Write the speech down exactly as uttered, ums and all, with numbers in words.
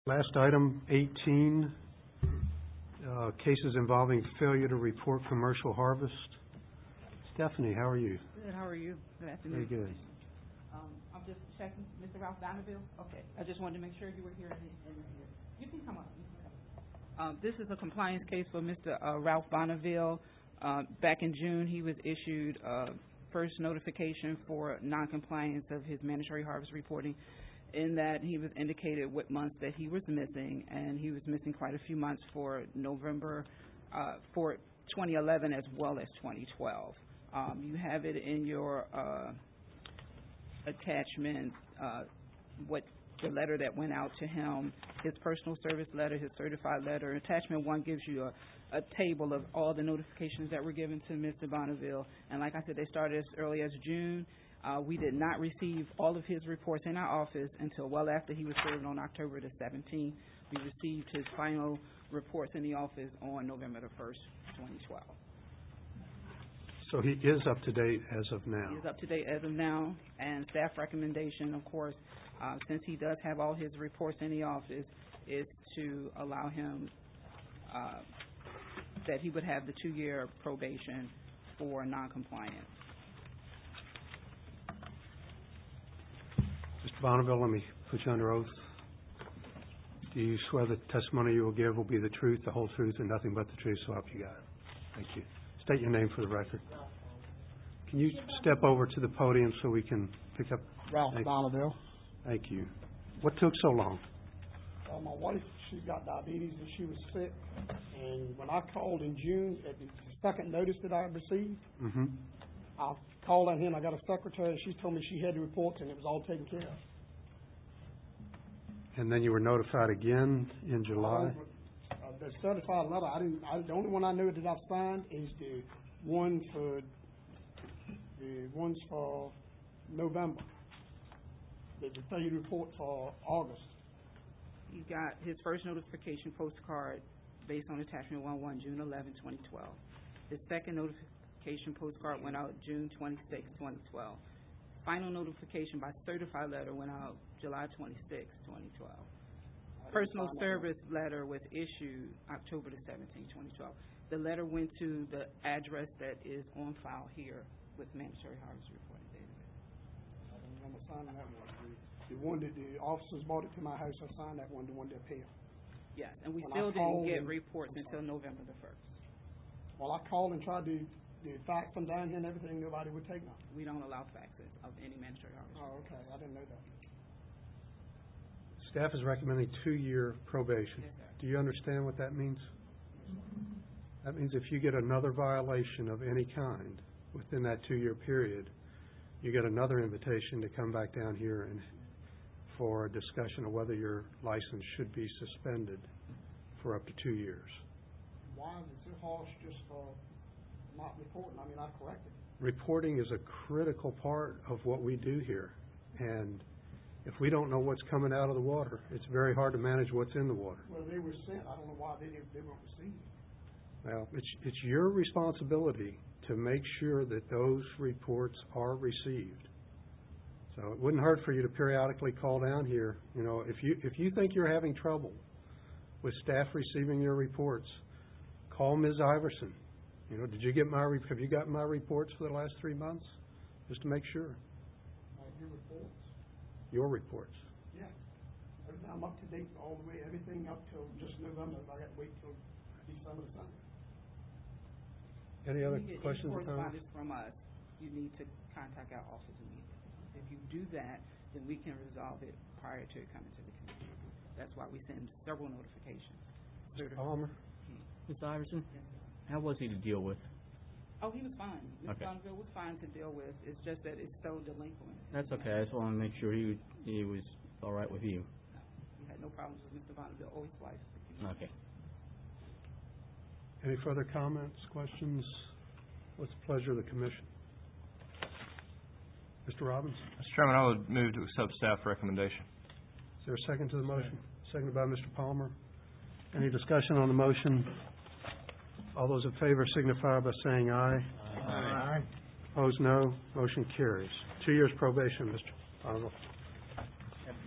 Last item, eighteen, uh, cases involving failure to report commercial harvest. Stephanie, how are you? Good, how are you? Good afternoon. Very good. Um, I'm just checking, Mister Ralph Bonneville? Okay, I just wanted to make sure you were here and, and here. You can come up. You can come up. Um, this is a compliance case for Mister Uh, Ralph Bonneville. Uh, back in June, he was issued uh, first notification for noncompliance of his mandatory harvest reporting, in that he was indicated what months that he was missing, and he was missing quite a few months for November, uh, for twenty eleven as well as twenty twelve. Um, you have it in your uh, attachment, uh, what the letter that went out to him, his personal service letter, his certified letter. Attachment one gives you a, a table of all the notifications that were given to Mister Bonneville, and like I said, they started as early as June. Uh, we did not receive all of his reports in our office until well after he was served on October the seventeenth. We received his final reports in the office on November the first, twenty twelve. So he is up to date as of now? He is up to date as of now, and staff recommendation, of course, uh, since he does have all his reports in the office, is to allow him, uh, that he would have the two-year probation for noncompliance. Mister Bonneville, let me put you under oath. Do you swear the testimony you will give will be the truth, the whole truth, and nothing but the truth, so help you God? Thank you. State your name for the record. Can you step over to the podium so we can pick up? Ralph Thank Bonneville. Thank you. What took so long? Uh, my wife, she got diabetes and she was sick. And when I called in June, at the second notice that I received, Mm-hmm. I called on him. I got a secretary, and she told me she had the reports and it was all taken care of. And then you were notified again in July? Uh, the certified letter, I didn't. I, the only one I know that I've signed is the one for the ones for November. The, the failure report for August. He got his first notification postcard based on attachment one one, June eleventh, twenty twelve. His second notification postcard went out June twenty-sixth, twenty twelve. Final notification by certified letter went out July twenty-sixth, twenty twelve. Personal service letter was issued October the seventeenth, twenty twelve. The letter went to the address that is on file here with mandatory harvest reporting database. I don't remember signing that one. The, the one that the officers brought it to my house, I signed that one, the one that paid. Yes, and we When still I didn't get called- reports until November the first. Well, I called and tried to, to fax them down here and everything, nobody would take them. We don't allow faxes of any mandatory harvest. Oh, okay, I didn't know that. Staff is recommending two-year probation. Yes, sir. Do you understand what that means? That means if you get another violation of any kind within that two-year period, you get another invitation to come back down here and for a discussion of whether your license should be suspended for up to two years. Why is it so harsh just for not reporting? I mean, I corrected it. Reporting is a critical part of what we do here, and if we don't know what's coming out of the water, it's very hard to manage what's in the water. Well, they were sent. I don't know why they didn't, they weren't received. Well, it's, it's your responsibility to make sure that those reports are received. So it wouldn't hurt for you to periodically call down here. You know, if you if you think you're having trouble with staff receiving your reports, call Miz Iverson. You know, did you get my have you gotten my reports for the last three months? Just to make sure. Uh, your reports? Your reports. Yeah. Everything, I'm up to date all the way, everything up till just November. I got to wait till December the second. Any other If you get questions or any comments? correspondence from us, you need to contact our office immediately. If you do that, then we can resolve it prior to it coming to the committee. That's why we send several notifications. Mister Palmer? Miz Iverson, Yes, sir. how was he to deal with? Oh, he was fine. Mister Okay. Bonneville was fine to deal with. It's just that it's so delinquent. That's okay. I just want to make sure he he was all right with you. No, we had no problems with Mister Bonneville or his wife. Okay. Any further comments, questions? What's the pleasure of the commission? Mister Robbins? Mister Chairman, I would move to accept staff recommendation. Is there a second to the motion? Seconded by Mister Palmer. Any discussion on the motion? All those in favor signify by saying aye. Aye. Opposed, no. Motion carries. Two years probation, Mister Bonneville.